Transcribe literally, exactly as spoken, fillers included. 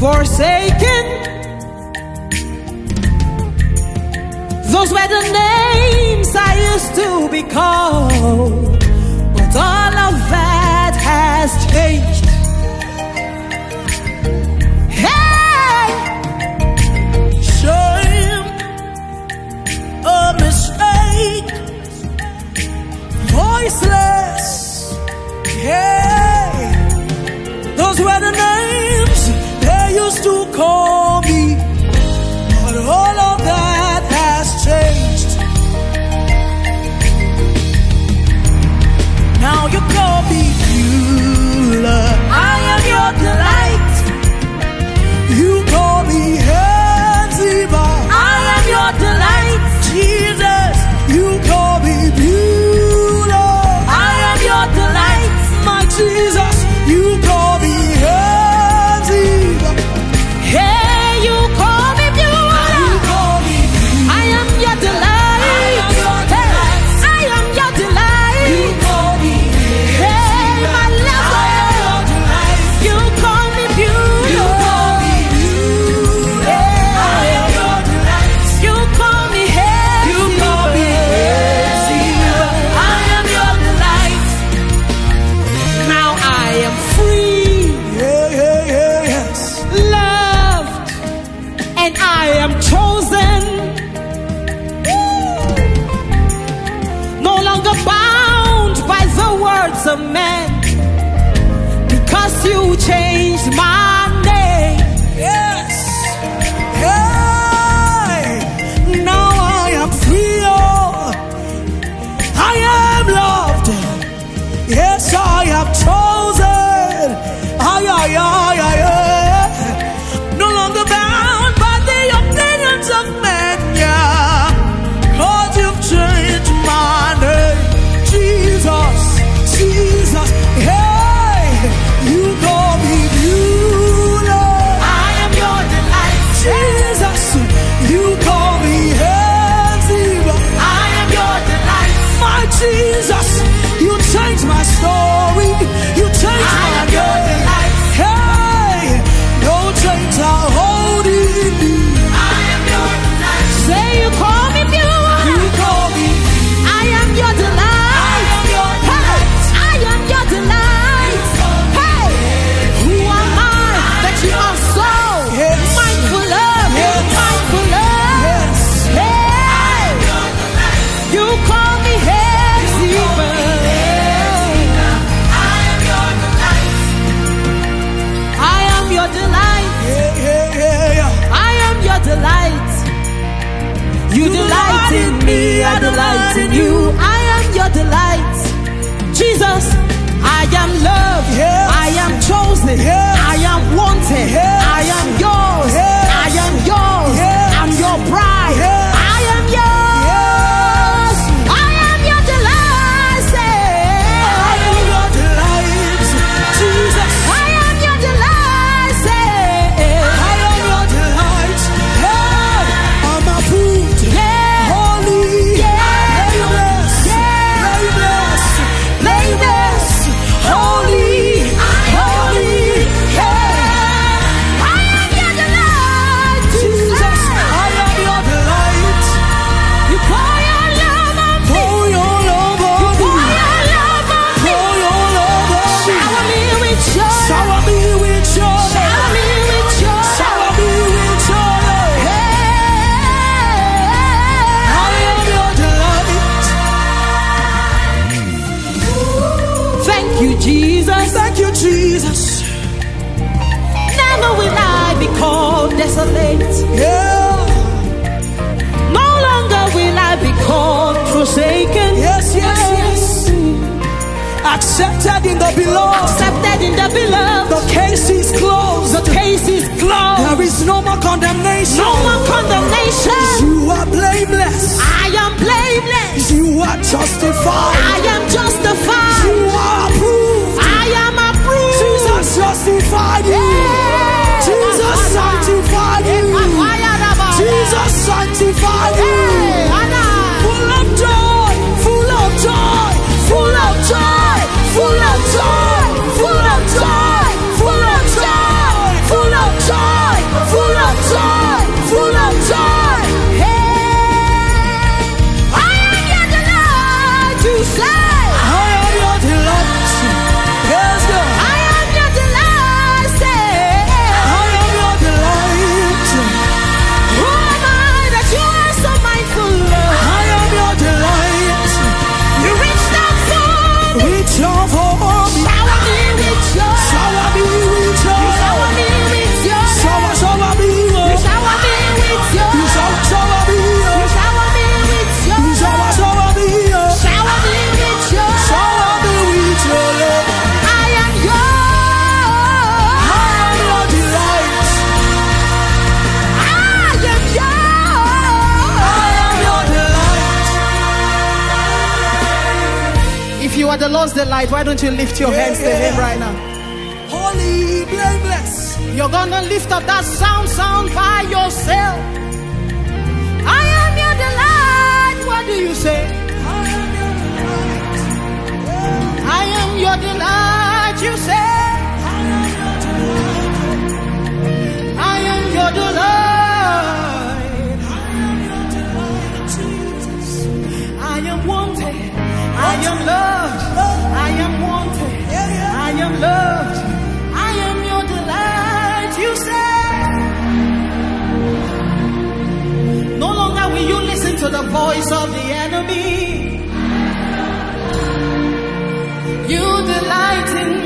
forsaken. Those were the names I used to be called, but all of that has changed. Hey! Shame, a mistake, voiceless. Hey! Those were the names they used to call me, but all of that has changed. Now you call me Beulah. I am your delight. You call me Heziba. I am your delight. Jesus, you call me Beulah. I am your delight. My Jesus, you call me Heziba. Hey, you call me Beulah. You call me Beulah. I am your delight. I am your delight. Hey, I am your delight. You call me Hey, my lover. I am your delight. You call me Beulah. You call me Beulah. I am your delight. You call me Heziba. You call me Heziba. I am your delight. Now I am free. Yeah, yeah, yeah, yes. Loved, and I am chosen. No longer bound by the words of men, because you changed my name. Yes. Hey, now I am free. Oh, I am loved. Yes, I am chosen. Ay, ay, ay, ay, ay. No longer bound by the opinions of men. Yeah, 'cause you've changed my name. Jesus, Jesus. Hey, you call me Beulah. I am your delight. Jesus, you call me Heziba. I am your delight. My Jesus, you changed my story. You changed my name. Hey, no chains are holding me. I am your delight. Say you call me Beulah. You call me. I am your delight. I am your delight. Hey, I am your delight. Hey, who am I that you are so mindful of? Yes. Mindful of. Yes. Hey, you call me Heziba. I am your delight. Yeah, yeah, yeah, yeah. I am your delight. You delight in me, I delight in you. I am your delight. Jesus, I am loved. Yes. I am chosen. Yes. I am wanted. Yes. I am yours. Yes. I am yours. Yes. I'm your bride. Yes. I am yours. Yes. I am your delight. Say, I am your delight. Jesus, I am your delight. Say, I am your delight. Hey, I'm approved. Yeah. Holy. Yeah. Blameless. Yeah. Blameless. Blameless. Holy. Holy. Yeah. I am your delight. Jesus, I am your delight. You pour your love on me. Pour your love on me. Pour your love on me. Pour your love on me. Shower me with joy. Shower me with joy. Shower me with joy. Shower me with joy. Hey, I am your delight. Thank you, Jesus. Thank you, Jesus. Never will I be called desolate. Yeah. No longer will I be called forsaken. Yes, yes, yes. Accepted in the beloved. Accepted in the beloved. The case is closed. The case is closed. There is no more condemnation. No more condemnation. You are blameless. I am blameless. You are justified. I am justified. You are approved. I am approved. Jesus justified you. Yeah. Jesus sanctified you. Jesus sanctified you. Yeah. Full of joy. Full of joy. Full of joy. Full of joy. Full of joy. Full of joy. Full of joy. Lord's delight. Why don't you lift your hands to Him right now? Holy, blameless. You're gonna lift up that sound, sound by yourself. I am your delight. What do you say? I am your delight. You say. I am your delight. I am wanted. I am loved. I am wanted. I am loved. I am your delight. You say. No longer will you listen to the voice of the enemy. You delight in